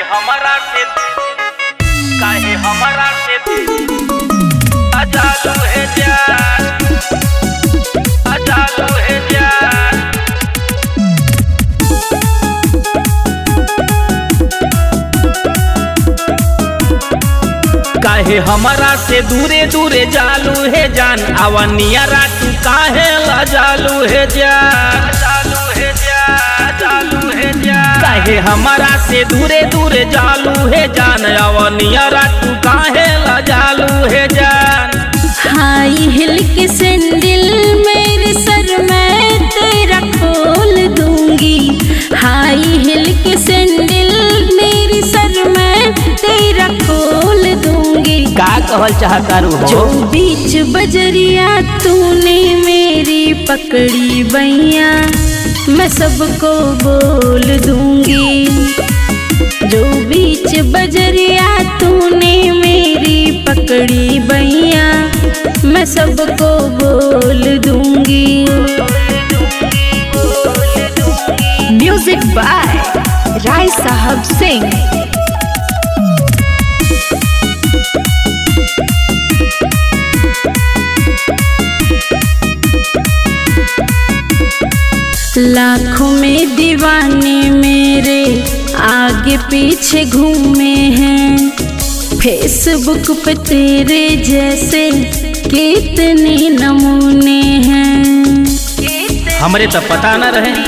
हमरा से आजालू है जान, आजालू है जान। काहे हमरा से दूरे दूरे जालू है जान, अवनिया रातू काहे लाजालू है जान, आजालू है जान, आजालू है जान। काहे हमरा से दूरे दूरे जालू है जान, अवनिया रातू काहे लाजालू है जान। हाई हिल के सैंडल मेरे सर में तेरा खोल दूंगी, हाई हिल के सैंडल मेरे सर में तेरा खोल दूंगी। का कहल चाहता रू हो? जो बीच बजरिया तूने मेरी पकड़ी बैया, मैं सबको बोल दूंगी। जो बीच बजरिया तूने मेरी पकड़ी बैया, मैं सबको बोल दूंगी। म्यूजिक बाय राय साहब सिंह। लाखों में दीवाने मेरे आगे पीछे घूमे हैं, फेसबुक पे तेरे जैसे कितने नमूने हैं। हमरे तो पता न रहे।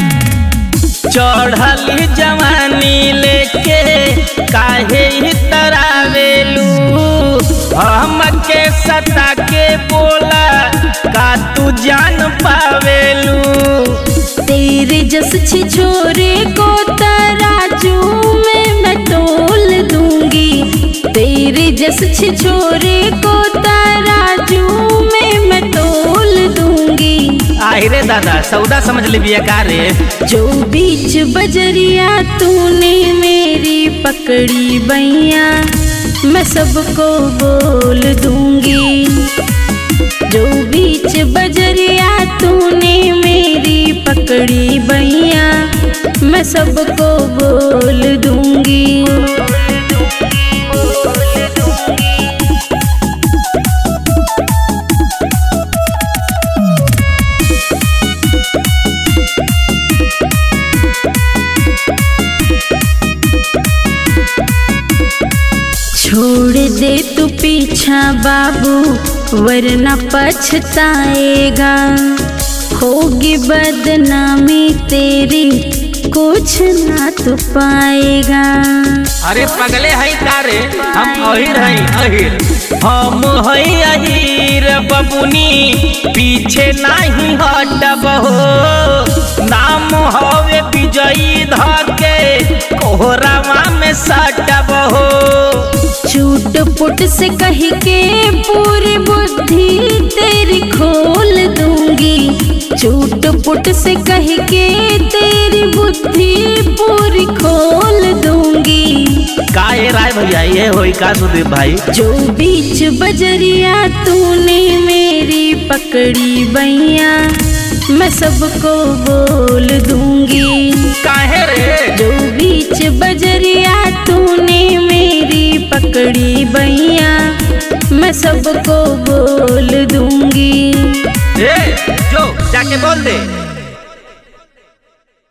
चढ़ली जवानी लेके काहे ही तरावेलू, हमके सता के बोला का तू जान पावेलू। तेरे जस छिछोरे को तराजू में मैं तोल दूंगी, तेरे जस छिछोरे को तराजू में मैं तोल दूंगी। आहिरे दादा सौदा समझ ले बिया का रे। जो बीच बजरिया तूने मेरी पकड़ी बैया, मैं सबको बोल दूंगी। जो बीच बजरिया तूने मेरी पकड़ी बैया, मैं सबको बोल दूंगी। छोड़ दे तू पीछा बाबू वरना पछताएगा, होगी बदनामी तेरी कुछ ना तू पाएगा। अरे पगले है तारे, हम अहिर है अहिर, हम है अहिर बबुनी, पीछे नहीं हटब हो। नाम हवे विजयी धके कोहरावा में सटब हो। छूट पुट से कह के पूरी बुद्धि तेरी खोल दूंगी, छूट पुट से कह के तेरी बुद्धि पूरी खोल दूंगी। काहे राय भैया ये होई का सुदीप भाई? जो बीच बजरिया तूने मेरी पकड़ी बैया, मैं सबको बोल दूंगी। काहे रे? जो बीच बजरिया तूने मेरी पकड़ी बैया, मैं सबको